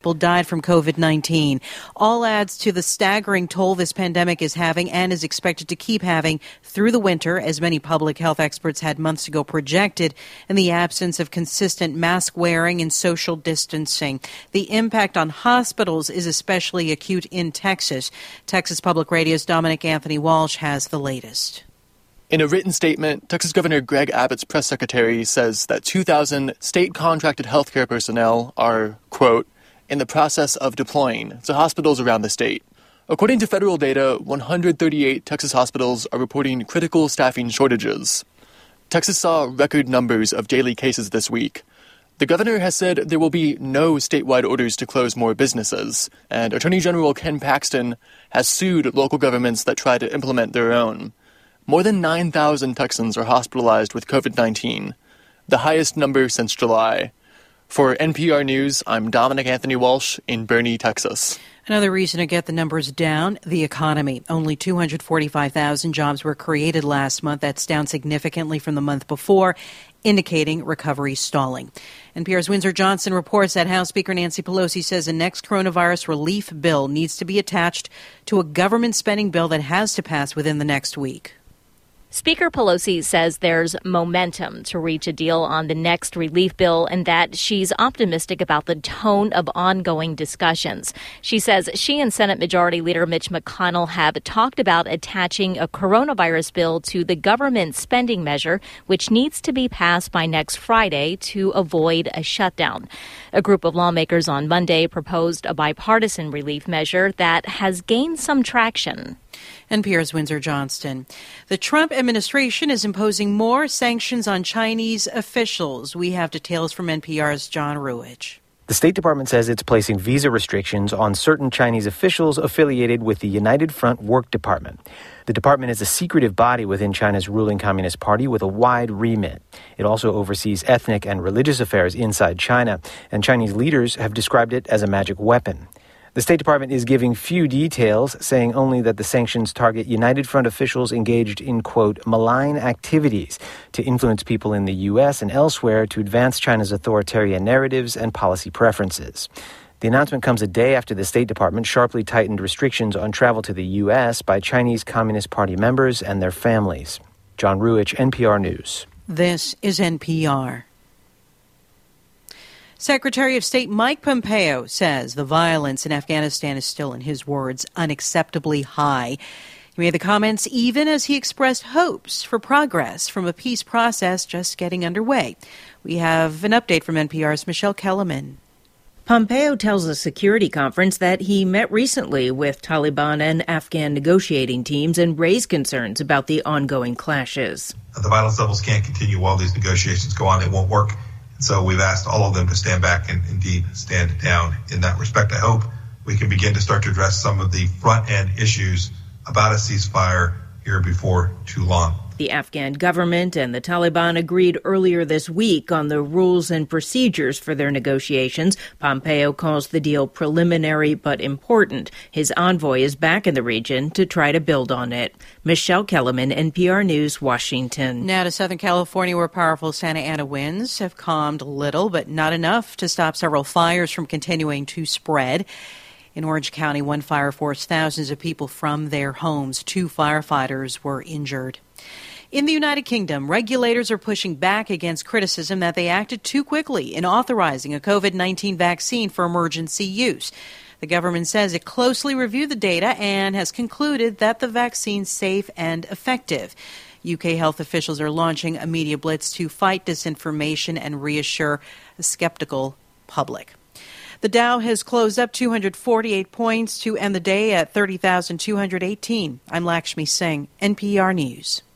people died from COVID-19. All adds to the staggering toll this pandemic is having and is expected to keep having through the winter, as many public health experts had months ago projected, in the absence of consistent mask wearing and social distancing. The impact on hospitals is especially acute in Texas. Texas Public Radio's Dominic Anthony Walsh has the latest. In a written statement, Texas Governor Greg Abbott's press secretary says that 2,000 state-contracted healthcare personnel are, quote, in the process of deploying to hospitals around the state. According to federal data, 138 Texas hospitals are reporting critical staffing shortages. Texas saw record numbers of daily cases this week. The governor has said there will be no statewide orders to close more businesses, and Attorney General Ken Paxton has sued local governments that try to implement their own. More than 9,000 Texans are hospitalized with COVID-19, the highest number since July. For NPR News, I'm Dominic Anthony Walsh in Boerne, Texas. Another reason to get the numbers down, the economy. Only 245,000 jobs were created last month. That's down significantly from the month before, indicating recovery stalling. NPR's Windsor Johnson reports that House Speaker Nancy Pelosi says the next coronavirus relief bill needs to be attached to a government spending bill that has to pass within the next week. Speaker Pelosi says there's momentum to reach a deal on the next relief bill and that she's optimistic about the tone of ongoing discussions. She says she and Senate Majority Leader Mitch McConnell have talked about attaching a coronavirus bill to the government spending measure, which needs to be passed by next Friday to avoid a shutdown. A group of lawmakers on Monday proposed a bipartisan relief measure that has gained some traction. NPR's Windsor Johnston. The Trump administration is imposing more sanctions on Chinese officials. We have details from NPR's John Ruich. The State Department says it's placing visa restrictions on certain Chinese officials affiliated with the United Front Work Department. The department is a secretive body within China's ruling Communist Party with a wide remit. It also oversees ethnic and religious affairs inside China, and Chinese leaders have described it as a magic weapon. The State Department is giving few details, saying only that the sanctions target United Front officials engaged in, quote, malign activities to influence people in the U.S. and elsewhere to advance China's authoritarian narratives and policy preferences. The announcement comes a day after the State Department sharply tightened restrictions on travel to the U.S. by Chinese Communist Party members and their families. John Ruich, NPR News. This is NPR. Secretary of State Mike Pompeo says the violence in Afghanistan is still, in his words, unacceptably high. He made the comments even as he expressed hopes for progress from a peace process just getting underway. We have an update from NPR's Michelle Kellerman. Pompeo tells a security conference that he met recently with Taliban and Afghan negotiating teams and raised concerns about the ongoing clashes. The violence levels can't continue while these negotiations go on. It won't work. So we've asked all of them to stand back and indeed stand down. In that respect, I hope we can begin to start to address some of the front-end issues about a ceasefire here before too long. The Afghan government and the Taliban agreed earlier this week on the rules and procedures for their negotiations. Pompeo calls the deal preliminary but important. His envoy is back in the region to try to build on it. Michelle Kellerman, NPR News, Washington. Now to Southern California, where powerful Santa Ana winds have calmed a little, but not enough to stop several fires from continuing to spread. In Orange County, one fire forced thousands of people from their homes. 2 firefighters were injured. In the United Kingdom, regulators are pushing back against criticism that they acted too quickly in authorizing a COVID-19 vaccine for emergency use. The government says it closely reviewed the data and has concluded that the vaccine's safe and effective. UK health officials are launching a media blitz to fight disinformation and reassure the skeptical public. The Dow has closed up 248 points to end the day at 30,218. I'm Lakshmi Singh, NPR News.